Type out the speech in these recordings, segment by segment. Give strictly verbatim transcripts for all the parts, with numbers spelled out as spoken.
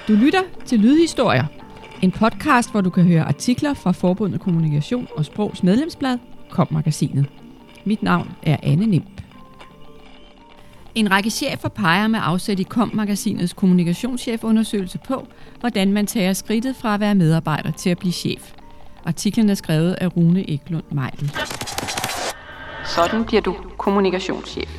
Du lytter til Lydhistorier, en podcast, hvor du kan høre artikler fra Forbundet Kommunikation og Sprogs medlemsblad, Kom-magasinet. Mit navn er Anne Nimp. En række chefer peger med afsæt i Kom-magasinets kommunikationschefundersøgelse på, hvordan man tager skridtet fra at være medarbejder til at blive chef. Artiklen er skrevet af Rune Eklund Mejdel. Sådan bliver du kommunikationschef.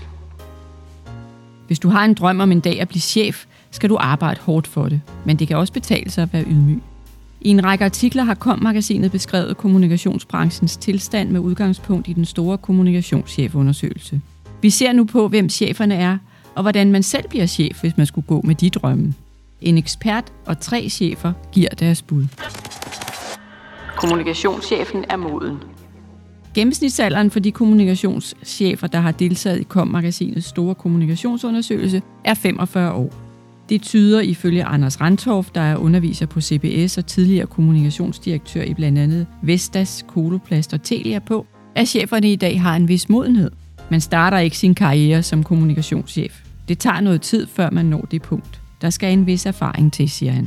Hvis du har en drøm om en dag at blive chef, skal du arbejde hårdt for det, men det kan også betale sig at være ydmyg. I en række artikler har Kom-magasinet beskrevet kommunikationsbranchens tilstand med udgangspunkt i den store kommunikationschefundersøgelse. Vi ser nu på, hvem cheferne er, og hvordan man selv bliver chef, hvis man skulle gå med de drømme. En ekspert og tre chefer giver deres bud. Kommunikationschefen er moden. Gennemsnitsalderen for de kommunikationschefer, der har deltaget i Kom-magasinets store kommunikationsundersøgelse, er femogfyrre år. Det tyder ifølge Anders Ranthoff, der er underviser på C B S og tidligere kommunikationsdirektør i blandt andet Vestas, Coloplast og Telia på, at cheferne i dag har en vis modenhed. Man starter ikke sin karriere som kommunikationschef. Det tager noget tid, før man når det punkt. Der skal en vis erfaring til, siger han.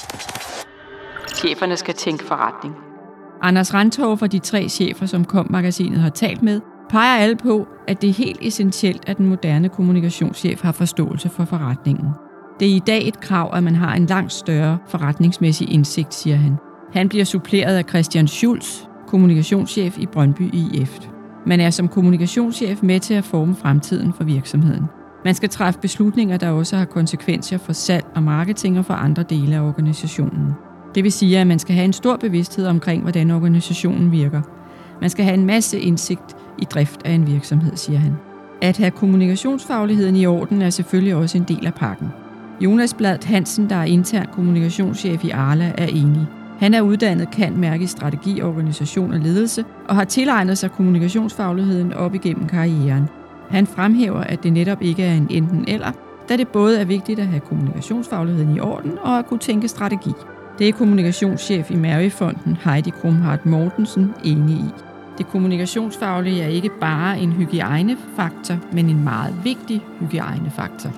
Cheferne skal tænke forretning. Anders Ranthoff og de tre chefer, som Kom-magasinet har talt med, peger alle på, at det er helt essentielt, at den moderne kommunikationschef har forståelse for forretningen. Det er i dag et krav, at man har en langt større forretningsmæssig indsigt, siger han. Han bliver suppleret af Christian Schulz, kommunikationschef i Brøndby I F. Man er som kommunikationschef med til at forme fremtiden for virksomheden. Man skal træffe beslutninger, der også har konsekvenser for salg og marketing og for andre dele af organisationen. Det vil sige, at man skal have en stor bevidsthed omkring, hvordan organisationen virker. Man skal have en masse indsigt i drift af en virksomhed, siger han. At have kommunikationsfagligheden i orden er selvfølgelig også en del af pakken. Jonas Bladt Hansen, der er intern kommunikationschef i Arla, er enig. Han er uddannet cand.merc. i strategi, organisation og ledelse og har tilegnet sig kommunikationsfagligheden op igennem karrieren. Han fremhæver, at det netop ikke er en enten eller, da det både er vigtigt at have kommunikationsfagligheden i orden og at kunne tænke strategi. Det er kommunikationschef i Maryfonden, Heidi Krumhardt Mortensen, enig i. Det kommunikationsfaglige er ikke bare en hygiejnefaktor, men en meget vigtig hygiejnefaktor.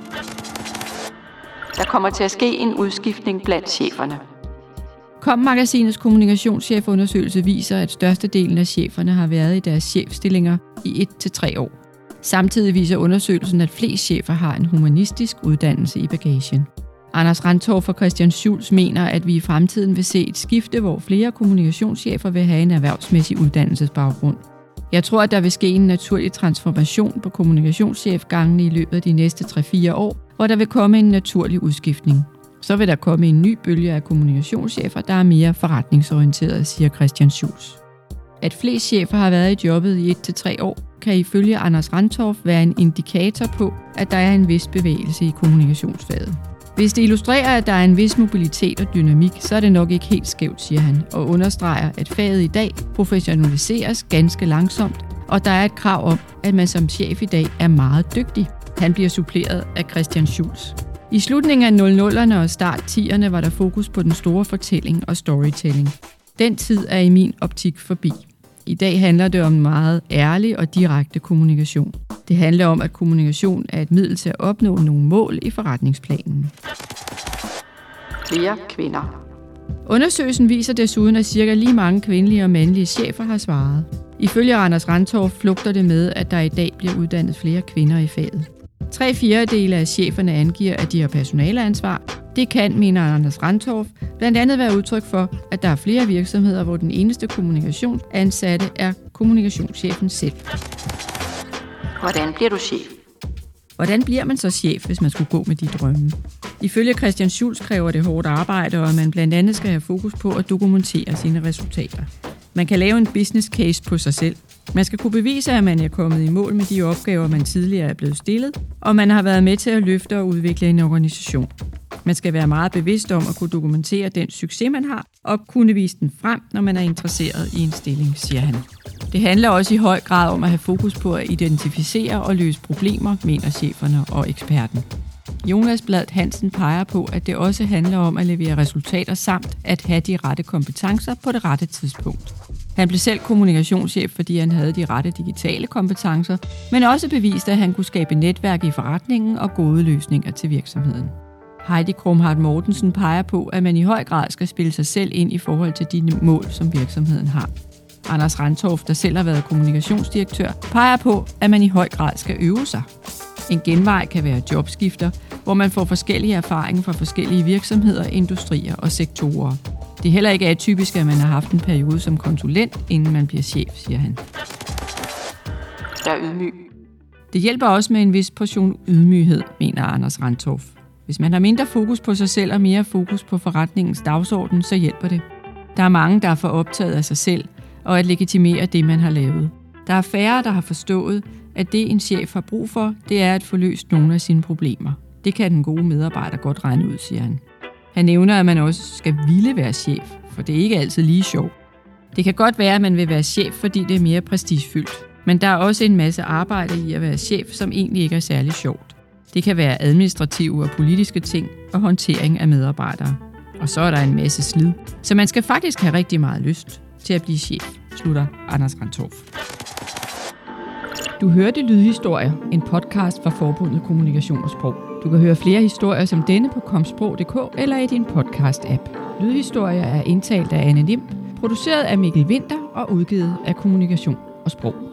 Der kommer til at ske en udskiftning blandt cheferne. Kom-magasinets kommunikationschefundersøgelse viser, at størstedelen af cheferne har været i deres chefstillinger i et til tre år. Samtidig viser undersøgelsen, at flest chefer har en humanistisk uddannelse i bagagen. Anders Ranthoff og Christian Schulz mener, at vi i fremtiden vil se et skifte, hvor flere kommunikationschefer vil have en erhvervsmæssig uddannelsesbaggrund. Jeg tror, at der vil ske en naturlig transformation på kommunikationschefgangene i løbet af de næste tre til fire år, hvor der vil komme en naturlig udskiftning. Så vil der komme en ny bølge af kommunikationschefer, der er mere forretningsorienterede, siger Christian Schulz. At flest chefer har været i jobbet i et til tre år, kan ifølge Anders Ranthoff være en indikator på, at der er en vis bevægelse i kommunikationsfaget. Hvis det illustrerer, at der er en vis mobilitet og dynamik, så er det nok ikke helt skævt, siger han, og understreger, at faget i dag professionaliseres ganske langsomt, og der er et krav om, at man som chef i dag er meget dygtig. Han bliver suppleret af Christian Schulz. I slutningen af nul nullerne og start tierne var der fokus på den store fortælling og storytelling. Den tid er i min optik forbi. I dag handler det om meget ærlig og direkte kommunikation. Det handler om, at kommunikation er et middel til at opnå nogle mål i forretningsplanen. Flere kvinder. Undersøgelsen viser desuden, at cirka lige mange kvindelige og mandlige chefer har svaret. Ifølge Anders Ranthoff flugter det med, at der i dag bliver uddannet flere kvinder i faget. Tre fjerdedele af cheferne angiver, at de har personaleansvar. Det kan, mener Anders Ranthoff, blandt andet være udtryk for, at der er flere virksomheder, hvor den eneste kommunikationsansatte er kommunikationschefen selv. Hvordan bliver du chef? Hvordan bliver man så chef, hvis man skulle gå med de drømme? Ifølge Christian Schulz kræver det hårdt arbejde, og at man blandt andet skal have fokus på at dokumentere sine resultater. Man kan lave en business case på sig selv. Man skal kunne bevise, at man er kommet i mål med de opgaver, man tidligere er blevet stillet, og man har været med til at løfte og udvikle en organisation. Man skal være meget bevidst om at kunne dokumentere den succes, man har, og kunne vise den frem, når man er interesseret i en stilling, siger han. Det handler også i høj grad om at have fokus på at identificere og løse problemer, mener cheferne og eksperten. Jonas Bladt Hansen peger på, at det også handler om at levere resultater samt at have de rette kompetencer på det rette tidspunkt. Han blev selv kommunikationschef, fordi han havde de rette digitale kompetencer, men også beviste, at han kunne skabe netværk i forretningen og gode løsninger til virksomheden. Heidi Krumhardt Mortensen peger på, at man i høj grad skal spille sig selv ind i forhold til de mål, som virksomheden har. Anders Ranthoff, der selv har været kommunikationsdirektør, peger på, at man i høj grad skal øve sig. En genvej kan være jobskifter, hvor man får forskellige erfaringer fra forskellige virksomheder, industrier og sektorer. Det er heller ikke atypisk, at man har haft en periode som konsulent, inden man bliver chef, siger han. Der er ydmyg. Det hjælper også med en vis portion ydmyghed, mener Anders Ranthoff. Hvis man har mindre fokus på sig selv og mere fokus på forretningens dagsorden, så hjælper det. Der er mange, der er for optaget af sig selv og at legitimere det, man har lavet. Der er færre, der har forstået, at det, en chef har brug for, det er at få løst nogle af sine problemer. Det kan den gode medarbejder godt regne ud, siger han. Han nævner, at man også skal ville være chef, for det er ikke altid lige sjovt. Det kan godt være, at man vil være chef, fordi det er mere prestigefyldt. Men der er også en masse arbejde i at være chef, som egentlig ikke er særlig sjovt. Det kan være administrative og politiske ting og håndtering af medarbejdere. Og så er der en masse slid. Så man skal faktisk have rigtig meget lyst til at blive chef, slutter Anders Ranthoff. Du hørte Lydhistorier, en podcast fra Forbundet Kommunikation og Sprog. Du kan høre flere historier som denne på komsprog punktum d k eller i din podcast-app. Lydhistorier er indtalt af Anne Lim, produceret af Mikkel Winther og udgivet af Kommunikation og Sprog.